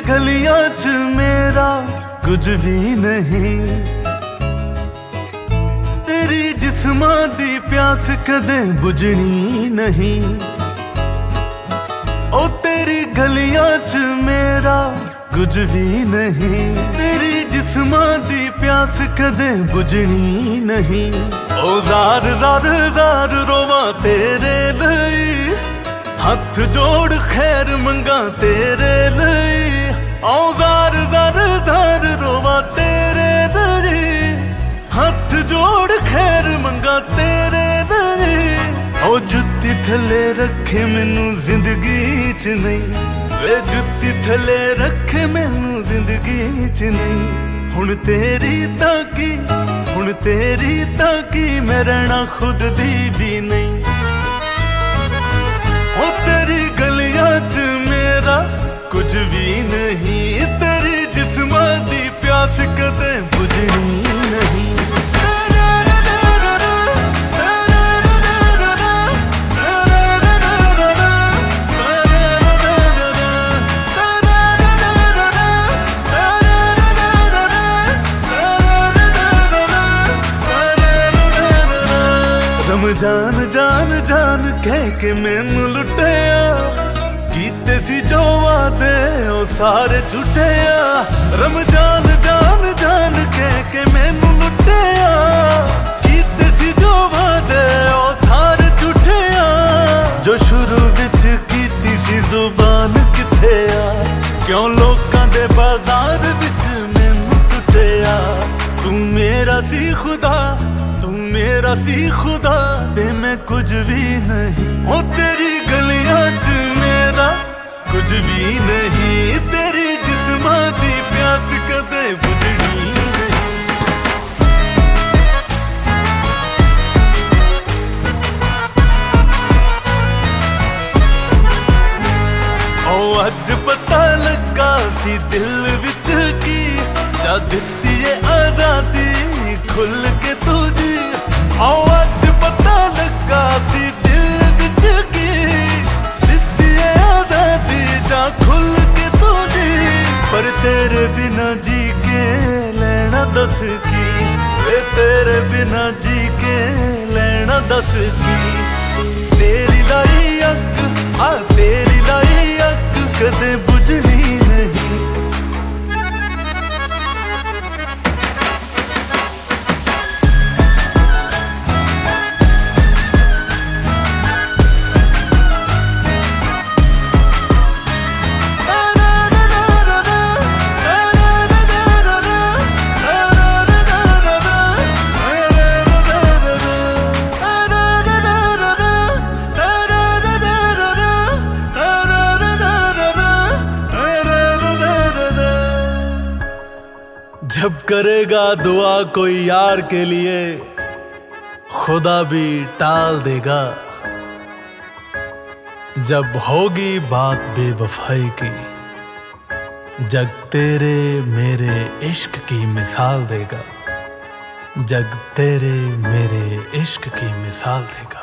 गलियां च मेरा कुछ भी नहीं, तेरी जिस्मां दी प्यास कदे बुझनी नहीं। ओ तेरी गलियां च मेरा कुछ भी नहीं, तेरी जिस्मां दी प्यास कदे बुझनी नहीं। ओ ज़ार ज़ार ज़ार रोवां तेरे लई, हथ जोड़ खैर मंगा तेरे लई। ओ ज़ार ज़ार ज़ार रोवां तेरे लई, हथ जोड़ खैर मंगा तेरे लई। ओ जुत्ती थले रखे मैनू जिंदगी च नहीं, वे जुत्ती थले रखे मैनू जिंदगी च नहीं। हुण तेरी ताकी, हुण तेरी ताकी, मैं रहना खुद दी भी नहीं। ओ तेरी गलियां च मेरा कुछ भी नहीं, तेरी जिस्मां दी प्यास कदे बुझनी नहीं। जान जान जान कह के मैनू लुटिया, कीते सी जो वादे ओ सारे झूठे आ। रमजान जान जान कह के मैनू लुटिया, कीते सी जो वादे ओ सारे झूठे आ। जो शुरू विच कीती सी जुबान किथे आ, क्यों लोकां दे बाजार विच मैनू सुटिया। तू मेरा सी खुदा, तू मेरा सी खुदा, ते मैं कुछ भी नहीं। ओ तेरी गलियां च मेरा कुछ भी नहीं, तेरी जिस्मां दी प्यास कदे बुझनी नहीं। ओ अज पता लगा सी दिल विच की, जा दित्ती है आजादी खुल के तुझी। आओ अज पता लगा सी दिल विच की, दित्ती है आजादी जा खुल के तुझी। पर तेरे बिना जी के लेना दस की, वे तेरे बिना जी के लेना दस की। तेरी लाई अग आ तेरी लाई अग कदे बुझनी नहीं। जब करेगा दुआ कोई यार के लिए, खुदा भी टाल देगा। जब होगी बात बेवफाई की, जग तेरे मेरे इश्क की मिसाल देगा। जग तेरे मेरे इश्क की मिसाल देगा।